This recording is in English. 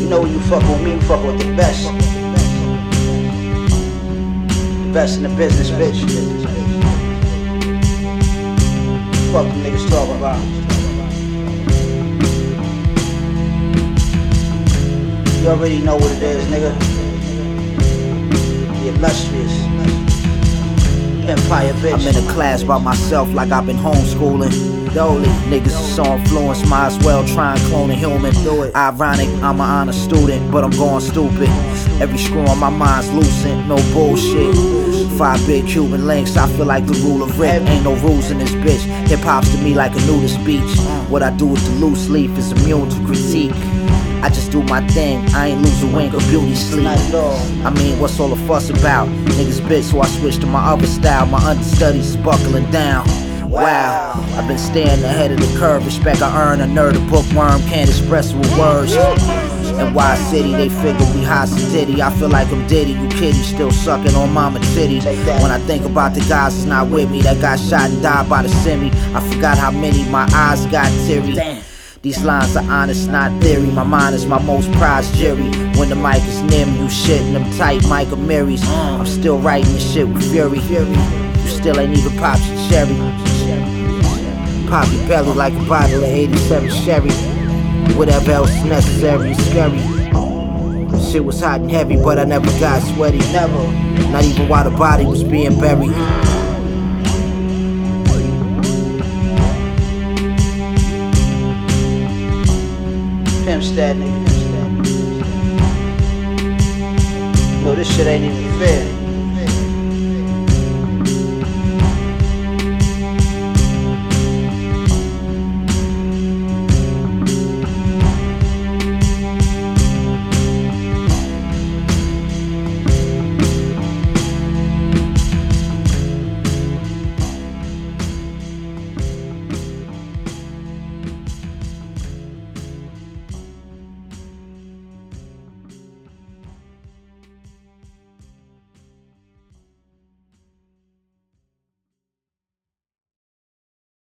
You know when you fuck with me, you fuck with the best. The best in the business, bitch. Fuck them niggas talking about. You already know what it is, nigga. The illustrious Empire, bitch. I'm in a class by myself like I've been homeschooling. Dolly, niggas is so influenced, might as well try and clone a human. Do it. Ironic, I'm an honor student, but I'm going stupid. Every screw on my mind's loosened, no bullshit. 5 big Cuban links, I feel like the rule of Rick. Ain't no rules in this bitch. Hip hop's to me like a nudist beach. What I do with the loose leaf is immune to critique. I just do my thing, I ain't lose a wink or beauty sleep. I mean, what's all the fuss about? Niggas bitch, so I switched to my other style. My understudies is buckling down. Wow, I've been staying ahead of the curve. Respect I earn, a nerd, a bookworm, can't express with words. And why city, they figure we hot city. I feel like I'm Diddy, you kidding, still sucking on mama titty. When I think about the guys that's not with me, that got shot and died by the semi, I forgot how many my eyes got teary. These lines are honest, not theory. My mind is my most prized jury. When the mic is near me, you shitting them tight Micah Marys. I'm still writing this shit with fury. You still ain't even popped your cherry. Pop your belly like a bottle of 87 sherry. Whatever else is necessary is scary. Shit was hot and heavy, but I never got sweaty. Never. Not even while the body was being buried. Pimp stat, nigga. No, this shit ain't even fair.